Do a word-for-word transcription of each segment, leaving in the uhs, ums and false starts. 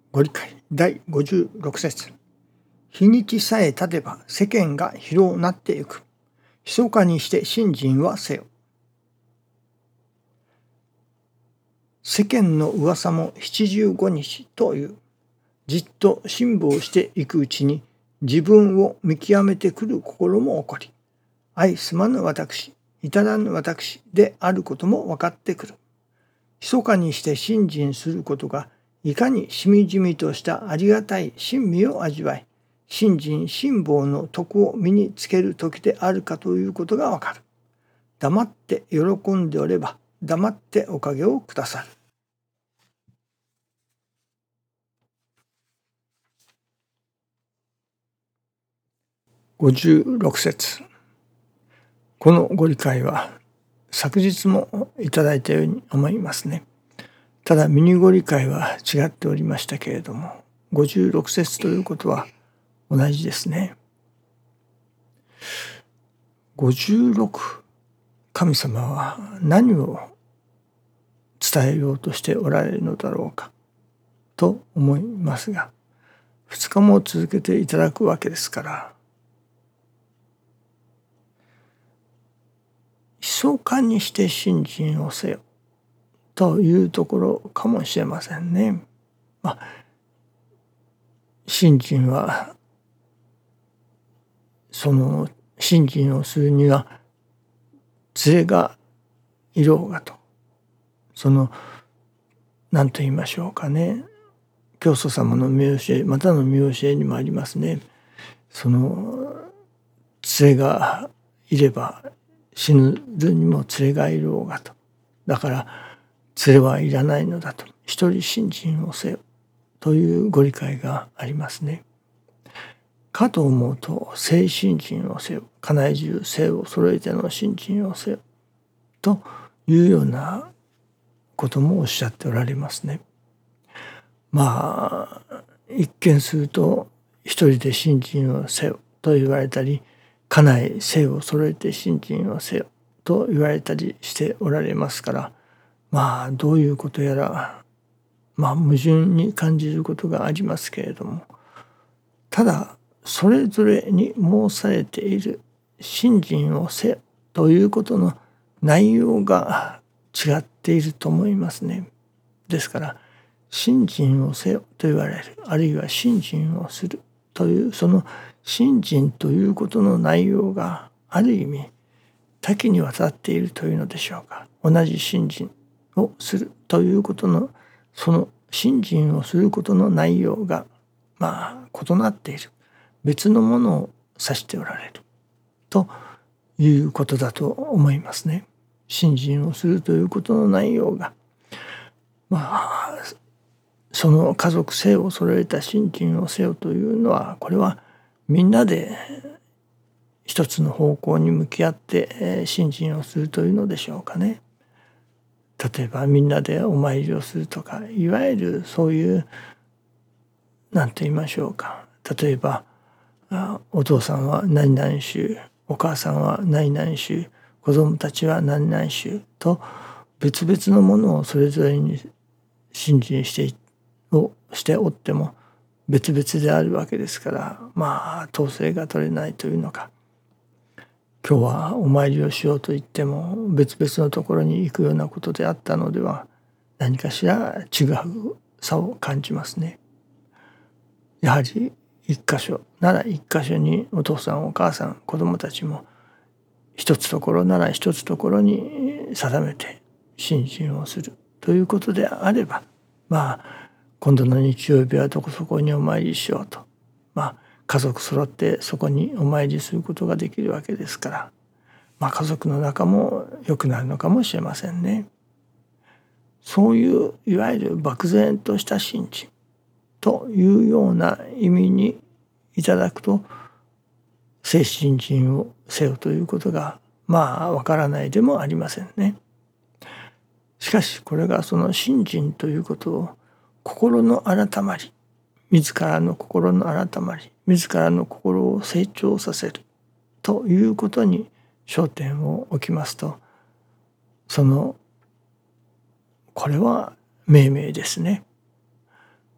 ご理解だいごじゅうろく節。日にちさえ経てば世間が広なってゆく。密かにして信心はせよ。世間の噂も七十五日という。じっと辛抱していくうちに自分を見極めてくる心も起こり、相すまぬ私、至らぬ私であることも分かってくる。密かにして信心することがいかにしみじみとしたありがたい親身を味わい、信心辛抱の徳を身につける時であるかということがわかる。黙って喜んでおれば、黙っておかげをくださる。ごじゅうろく節。このご理解は昨日もいただいたように思いますね。ただミニご理解は違っておりましたけれども、ごじゅうろく節ということは同じですね。ごじゅうろく、神様は何を伝えようとしておられるのだろうかと思いますが、ふつかも続けていただくわけですから、密かにして信心をせよというところかもしれませんね。まあ、信心はその信心をするには連れがいろうがと、その何と言いましょうかね、教祖様の見教えまたの見教えにもありますね。その連れがいれば死ぬるにも連れがいろうがと、だから連れはいらないのだと、一人信心をせよというご理解がありますね。かと思うと、誠信心をせよ、家内中誠を揃えての信心をせよというようなこともおっしゃっておられますね。まあ一見すると一人で信心をせよと言われたり、家内誠を揃えて信心をせよと言われたりしておられますから、まあどういうことやらまあ矛盾に感じることがありますけれども、ただそれぞれに申されている信心をせよということの内容が違っていると思いますね。ですから信心をせよと言われる、あるいは信心をするというその信心ということの内容がある意味多岐にわたっているというのでしょうか。同じ信心をするということのその信心をすることの内容がまあ異なっている、別のものを指しておられるということだと思いますね。信心をするということの内容がまあその家族性を揃えた信心をせよというのは、これはみんなで一つの方向に向き合って信心をするというのでしょうかね。例えばみんなでお参りをするとか、いわゆるそういう何と言いましょうか、例えばお父さんは何々宗、お母さんは何々宗、子供たちは何々宗と別々のものをそれぞれに信心してをしておっても別々であるわけですから、まあ統制が取れないというのか、今日はお参りをしようと言っても別々のところに行くようなことであったのでは、何かしら違うさを感じますね。やはり一箇所なら一箇所にお父さんお母さん子供たちも一つところなら一つところに定めて信心をするということであれば、まあ今度の日曜日はどこそこにお参りしようと、まあ家族揃ってそこにお参りすることができるわけですから、まあ家族の仲も良くなるのかもしれませんね。そういういわゆる漠然とした信心というような意味にいただくと、誠信心をせよということがまあわからないでもありませんね。しかしこれがその信心ということを心の改まり、自らの心の改まり、自らの心を成長させるということに焦点を置きますと、そのこれは命名ですね。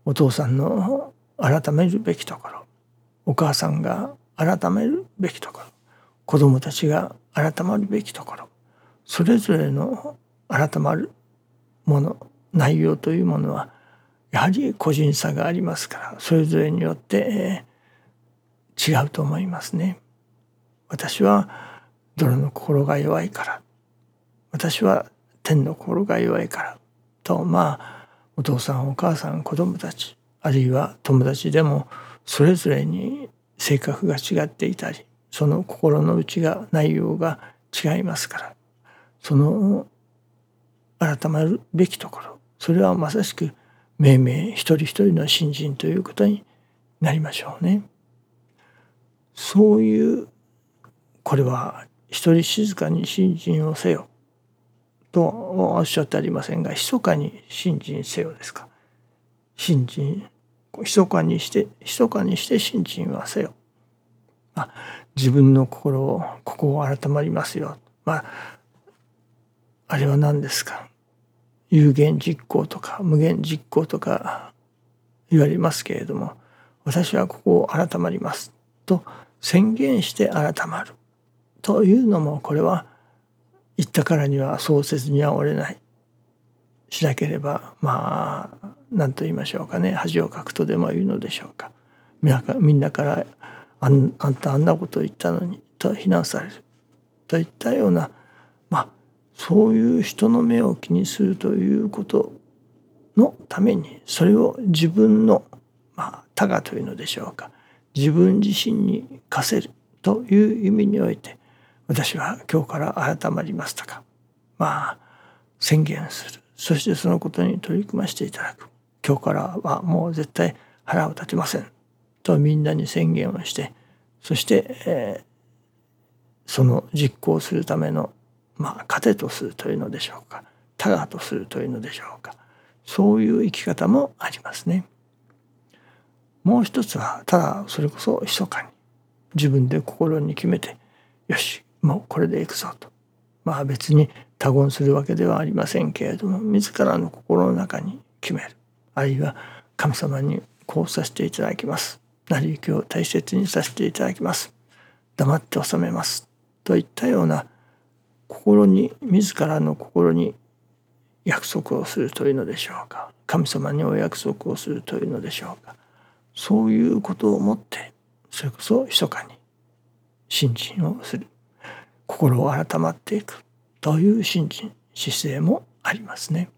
お父さんの改めるべきところ、お母さんが改めるべきところ、子どもたちが改まるべきところ、それぞれの改まるもの、内容というものはやはり個人差がありますから、それぞれによって違うと思いますね。私は泥の心が弱いから、私は天の心が弱いからと、まあお父さんお母さん子供たち、あるいは友達でもそれぞれに性格が違っていたり、その心の内が内容が違いますから、その改まるべきところ、それはまさしく命名一人一人の信心ということになりましょうね。そういう、これは一人静かに信心をせよとおっしゃってありませんが、密かに信心せよですか。信心、密かにして、密かにして信心はせよ。まあ、自分の心を、ここを改まりますよ。まあ、あれは何ですか。有言実行とか無言実行とか言われますけれども、私はここを改まりますと宣言して改まるというのも、これは言ったからにはそうせずにはおれない。しなければ、まあ何と言いましょうかね、恥をかくとでも言うのでしょうか。みんなかみんなからあんあんたあんなことを言ったのにと非難されるといったような、まあそういう人の目を気にするということのために、それを自分の、まあ他我というのでしょうか、自分自身に課せるという意味において、私は今日から改まりますとか、まあ宣言する。そしてそのことに取り組ませていただく。今日からはもう絶対腹を立てませんとみんなに宣言をして、そして、えー、その実行するための、まあ糧とするというのでしょうか、他我とするというのでしょうか、そういう生き方もありますね。もう一つは、ただそれこそ密かに自分で心に決めて、よしもうこれでいくぞと、まあ別に他言するわけではありませんけれども、自らの心の中に決める、あるいは神様にこうさせていただきます、成り行きを大切にさせていただきます、黙って収めますといったような、心に自らの心に約束をするというのでしょうか、神様にお約束をするというのでしょうか、そういうことをもって、それこそ密かに信心をする、心を改まっていくという信心姿勢もありますね。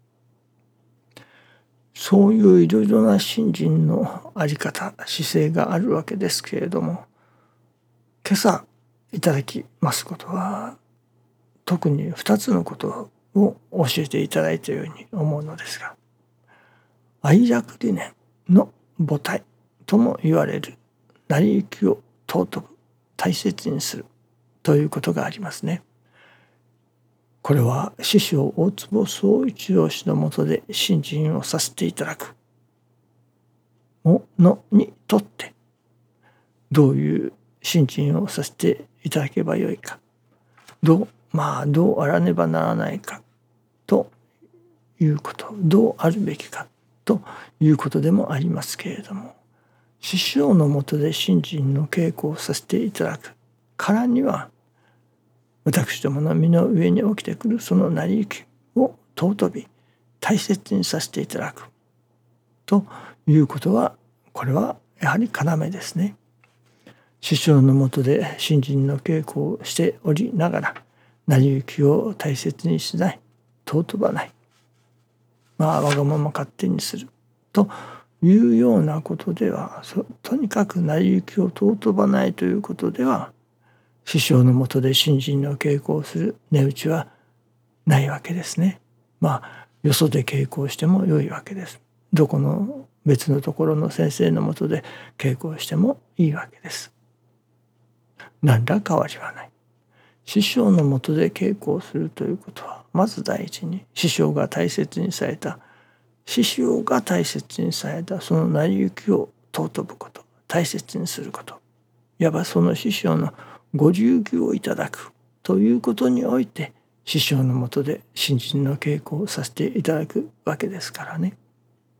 そういういろいろな信心のあり方、姿勢があるわけですけれども、今朝いただきますことは、特に二つのことを教えていただいたように思うのですが、愛楽理念の母体とも言われる成り行きを尊ぶ、大切にするということがありますね。これは師匠大坪宗一郎氏の下で信心をさせていただくものにとって、どういう信心をさせていただけばよいか、どうまあどうあらねばならないかということ、どうあるべきかということでもありますけれども、師匠の下で信心の稽古をさせていただくからには、私どもの身の上に起きてくるその成り行きを尊び大切にさせていただくということは、これはやはり要ですね。師匠の下で信心の稽古をしておりながら、成り行きを大切にしない、尊ばない、まあわがまま勝手にするというようなことでは、とにかく成り行きを尊ばないということでは、師匠の下で信心の稽古をする値打ちはないわけですね。まあよそで稽古をしても良いわけです。どこの別のところの先生の下で稽古をしてもいいわけです。何ら変わりはない。師匠の下で稽古をするということは、まず第一に師匠が大切にされた師匠が大切にされたその成り行きを尊ぶこと、大切にすること、いわばその師匠のご従儀をいただくということにおいて、師匠の下で信心の稽古をさせていただくわけですからね。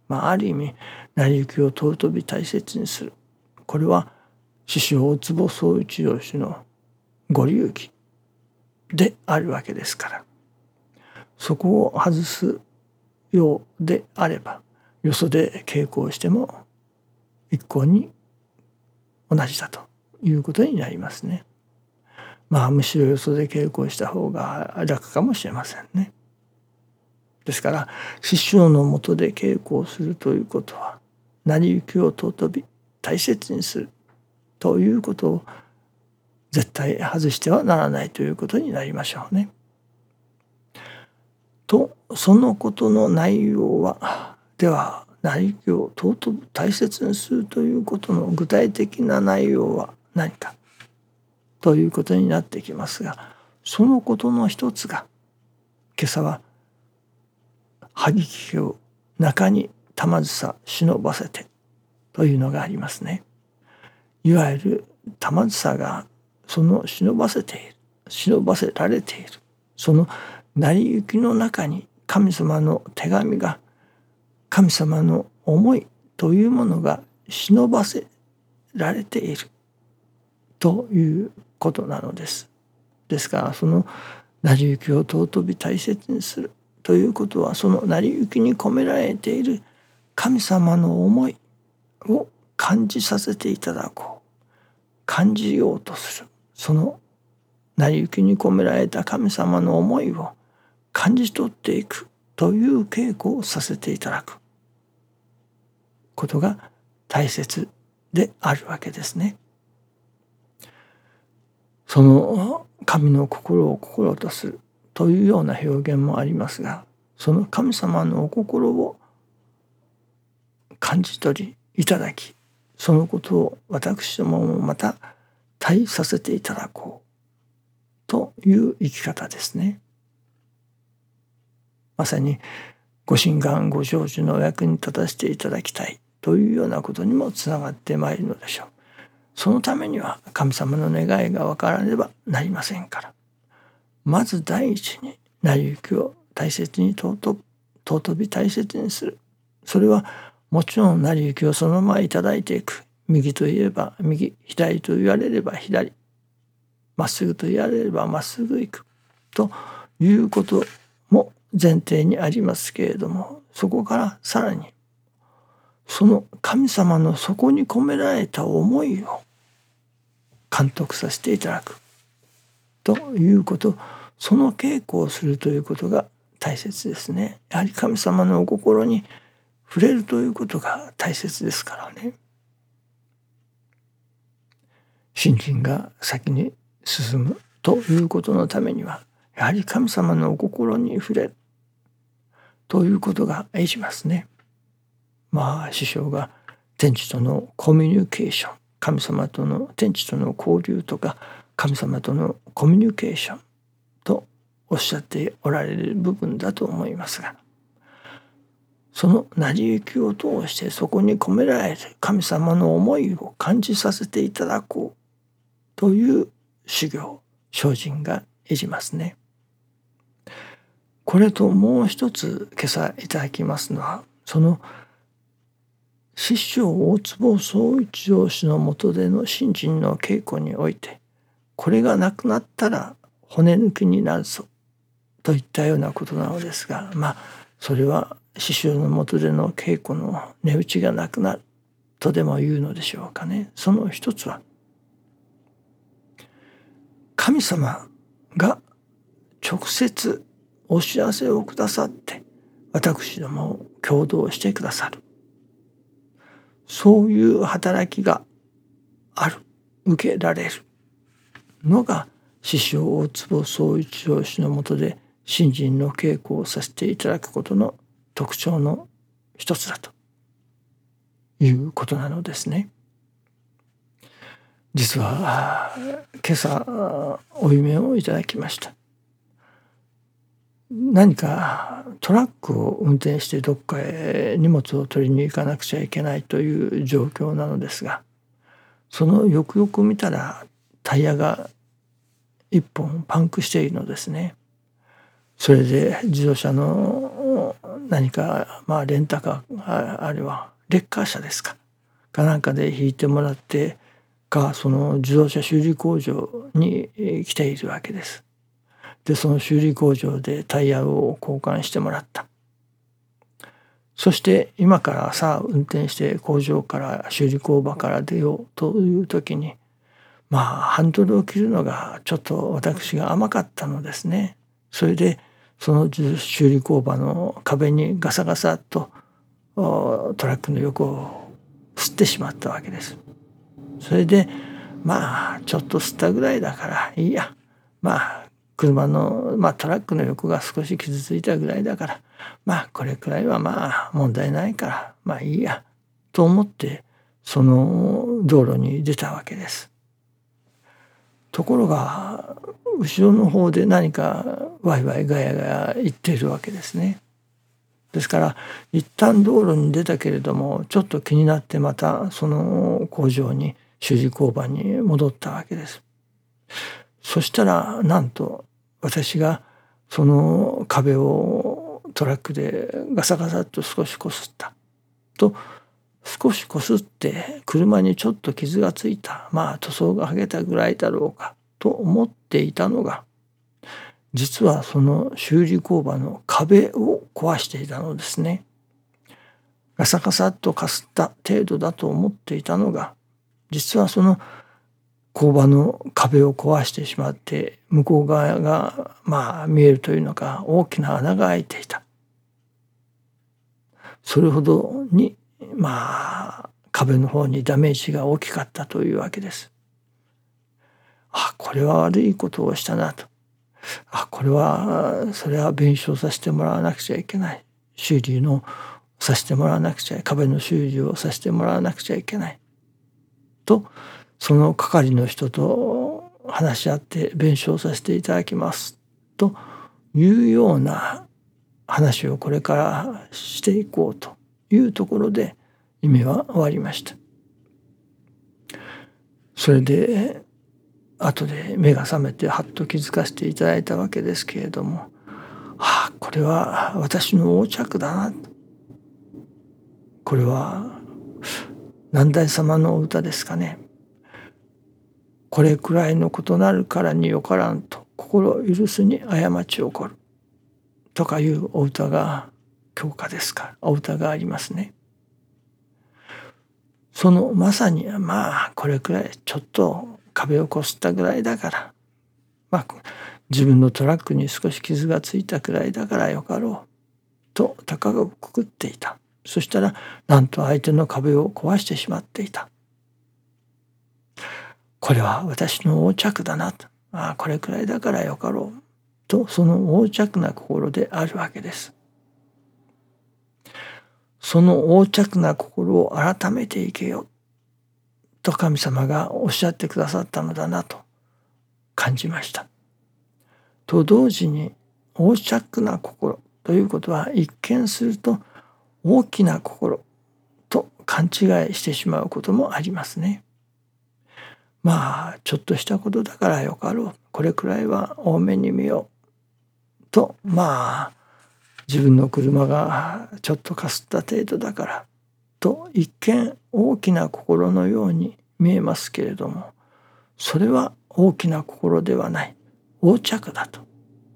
まあ、ある意味成り行きを尊び大切にする、これは師匠大坪宗一郎氏のご流儀であるわけですから、そこを外すようであればよそで稽古をしても一向に同じだということになりますね。まあむしろよそで稽古をした方が楽かもしれませんね。ですから師匠のもとで稽古をするということは成り行きを尊び大切にするということを絶対外してはならないということになりましょうね。とそのことの内容はでは成り行きを尊ぶ大切にするということの具体的な内容は何かということになってきますが、そのことの一つが今朝は萩木家を中に玉梓忍ばせてというのがありますね。いわゆる玉梓がその忍ばせている、忍ばせられている、その成り行きの中に神様の手紙が、神様の思いというものが忍ばせられているということなのです。ですからその成り行きを尊び大切にするということは、その成り行きに込められている神様の思いを感じさせていただこう、感じようとする、その成り行きに込められた神様の思いを感じ取っていくという稽古をさせていただくことが大切であるわけですね。その神の心を心とするというような表現もありますが、その神様のお心を感じ取りいただき、そのことを私どももまた体させていただこうという生き方ですね。まさにご神願ご成就のお役に立たせていただきたいというようなことにもつながってまいるのでしょう。そのためには神様の願いが分からねばなりませんから、まず第一に成り行きを大切に尊び大切にする。それはもちろん成り行きをそのままいただいていく。右といえば右、左と言われれば左、まっすぐと言われればまっすぐ行くということも前提にありますけれども、そこからさらにその神様の底に込められた思いを監督させていただくということ、その稽古をするということが大切ですね。やはり神様のお心に触れるということが大切ですからね。信心が先に進むということのためには、やはり神様のお心に触れるということがいりますね。まあ師匠が天地とのコミュニケーション、神様との天地との交流とか神様とのコミュニケーションとおっしゃっておられる部分だと思いますが、その成り行きを通してそこに込められる神様の思いを感じさせていただこうという修行、精進がいりますね。これともう一つ今朝いただきますのは、その師匠大坪宗一郎氏の下での信心の稽古において、これがなくなったら骨抜きになるぞといったようなことなのですが、まあそれは師匠の下での稽古の値打ちがなくなるとでも言うのでしょうかね。その一つは神様が直接お知らせをくださって私どもを共同してくださる、そういう働きがある、受けられるのが師匠大坪宗一郎氏の下で信心の稽古をさせていただくことの特徴の一つだということなのですね。実は今朝お夢をいただきました。何かトラックを運転してどっかへ荷物を取りに行かなくちゃいけないという状況なのですが、そのよくよく見たらタイヤが一本パンクしているのですね。それで自動車の何かまあレンタカーああるいはレッカー車ですかかなんかで引いてもらってかその自動車修理工場に来ているわけです。でその修理工場でタイヤを交換してもらった。そして今からさあ運転して工場から修理工場から出ようという時にまあハンドルを切るのがちょっと私が甘かったのですね。それでその修理工場の壁にガサガサとトラックの横を吸ってしまったわけです。それでまあちょっと吸ったぐらいだからいいやまあ車の、まあ、トラックの横が少し傷ついたぐらいだからまあこれくらいはまあ問題ないからまあいいやと思ってその道路に出たわけです。ところが後ろの方で何かワイワイガヤガヤ言っているわけですね。ですから一旦道路に出たけれどもちょっと気になってまたその工場に修理工場に戻ったわけです。そしたらなんと私がその壁をトラックでガサガサっと少しこすったと少しこすって車にちょっと傷がついたまあ塗装が剥げたぐらいだろうかと思っていたのが実はその修理工場の壁を壊していたのですね。ガサガサっとかすった程度だと思っていたのが実はその工場の壁を壊してしまって向こう側がまあ見えるというのか大きな穴が開いていた。それほどにまあ壁の方にダメージが大きかったというわけです。あこれは悪いことをしたなと。あこれはそれは弁償させてもらわなくちゃいけない。修理のさせてもらわなくちゃ壁の修理をさせてもらわなくちゃいけないとその係の人と話し合って弁償させていただきますというような話をこれからしていこうというところで夢は終わりました。それで後で目が覚めてはっと気づかせていただいたわけですけれども、はあこれは私の横着だなと。これは南大様のお歌ですかね。これくらいのことなるからによからんと心許すに過ち起こるとかいうお歌が教科ですかお歌がありますね。そのまさにまあこれくらいちょっと壁をこすったぐらいだからまあ自分のトラックに少し傷がついたくらいだからよかろうと高がくくっていた。そしたらなんと相手の壁を壊してしまっていた。これは私の横着だなと。ああこれくらいだからよかろうとその横着な心であるわけです。その横着な心を改めていけよと神様がおっしゃってくださったのだなと感じました。と同時に横着な心ということは一見すると大きな心と勘違いしてしまうこともありますね。まあちょっとしたことだからよかろうこれくらいは多めに見ようとまあ自分の車がちょっとかすった程度だからと一見大きな心のように見えますけれどもそれは大きな心ではない横着だと。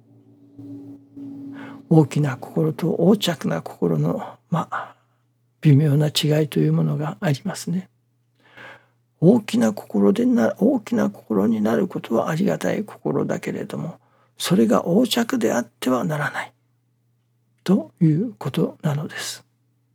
大きな心と横着な心のまあ微妙な違いというものがありますね。大きな心でな大きな心になることはありがたい心だけれどもそれが横着であってはならないということなのです。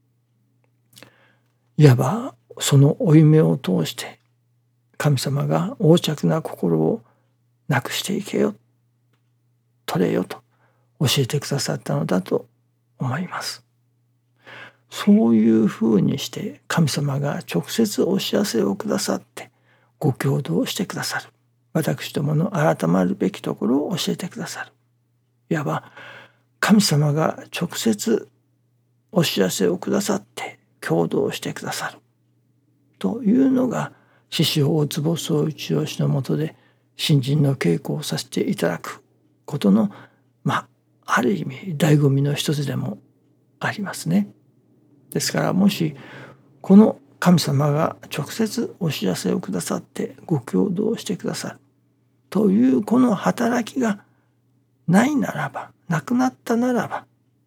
いわばその負い目を通して神様が横着な心をなくしていけよ取れよと教えてくださったのだと思います。そういうふうにして神様が直接お知らせをくださってご教導してくださる。私どもの改まるべきところを教えてくださる。いわば神様が直接お知らせをくださって教導してくださるというのが師匠大坪宗一郎氏のもとで新人の稽古をさせていただくことのまあある意味醍醐味の一つでもありますね。ですからもしこの神様が直接お知らせをくださってご共同してくださるというこの働きがないならば、なくなったならば、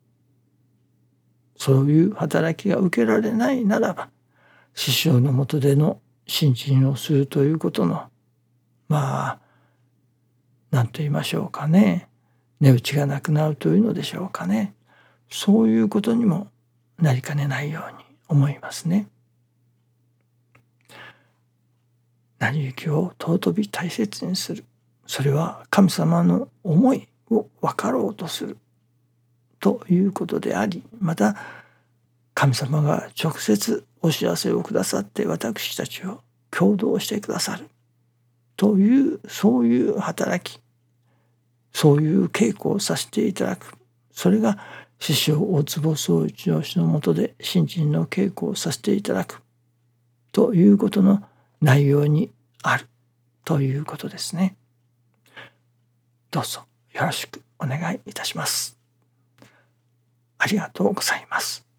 そういう働きが受けられないならば、師匠のもとでの信心をするということの、まあ何と言いましょうかね、値打ちがなくなるというのでしょうかね。そういうことにもなりかねないように思いますね。成り行きを尊び大切にする。それは神様の思いを分かろうとするということであり、また神様が直接お知らせをくださって私たちを共同してくださるというそういう働き、そういう稽古をさせていただく。それが師匠大坪宗一郎氏のもとで信心の稽古をさせていただくということの内容にあるということですね。どうぞよろしくお願いいたします。ありがとうございます。